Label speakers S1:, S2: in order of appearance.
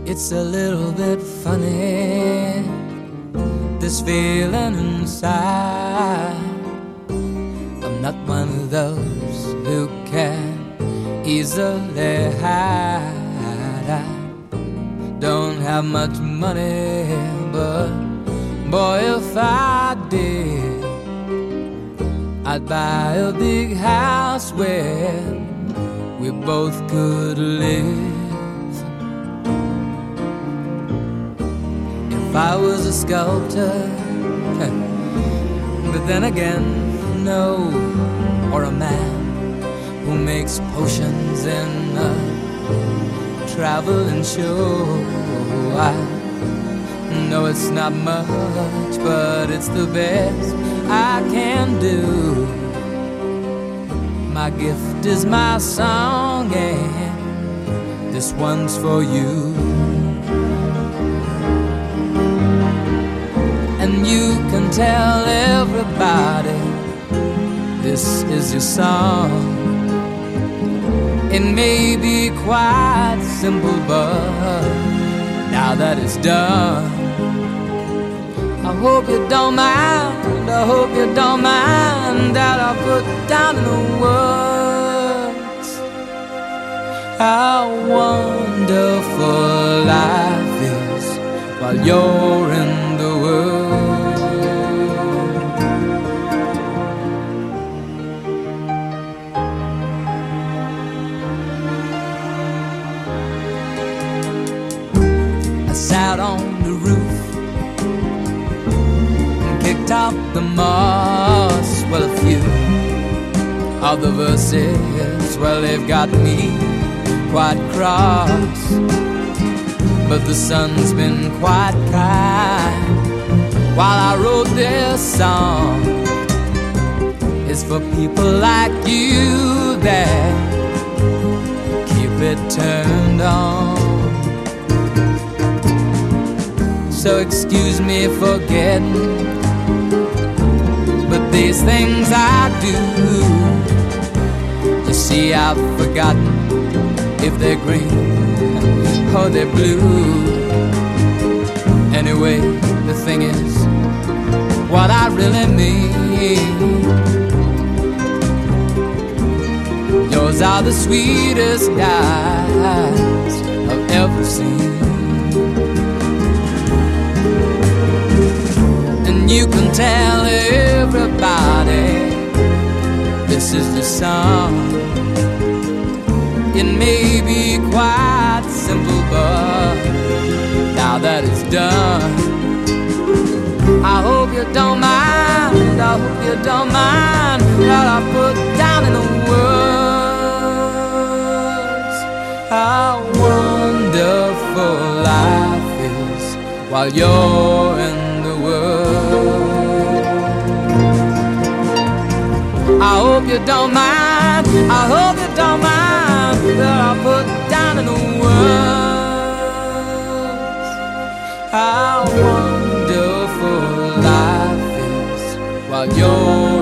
S1: It's a little bit funny, this feeling inside. I'm not one of those who can easily hide. I don't have much money, but boy, if I did, I'd buy a big house where we both could live. If I was a sculptor, but then again, no, or a man who makes potions in a traveling show. I know it's not much, but it's the best I can do. My gift is my song, and this one's for you. And you can tell everybody this is your song. It may be quite simple, but now that it's done, I hope you don't mind, I hope you don't mind that I put down in the words how wonderful life is while you're in the world. I sat on the roof, kicked up the moss. Well, a few of the verses, well, they've got me quite cross, but the sun's been quite kind while I wrote this song. It's for people like you that keep it turned on. So excuse me for getting, but these things I do, you see, I've forgotten if they're green or they're blue. Anyway, the thing is, what I really mean, yours are the sweetest eyes I've ever seen. And you can tell everybody this is the song. It may be quite simple, but now that it's done, I hope you don't mind, I hope you don't mind that I put down in the words how wonderful life is while you're in the world. I hope you don't mind, I hope you don't mind that I put down in the words how wonderful life is while you're